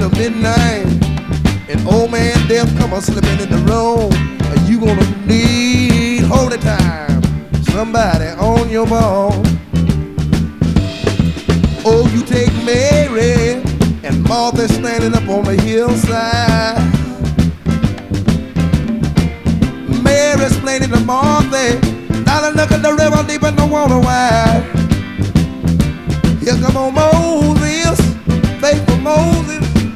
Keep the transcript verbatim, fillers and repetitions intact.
of midnight and old man death come a slipping in the room, you gonna need holy time, somebody on your bone. Oh, you take Mary and Martha standing up on the hillside. Mary's explaining to Martha, now look at the river deep in the water wide. Here come on, Mo.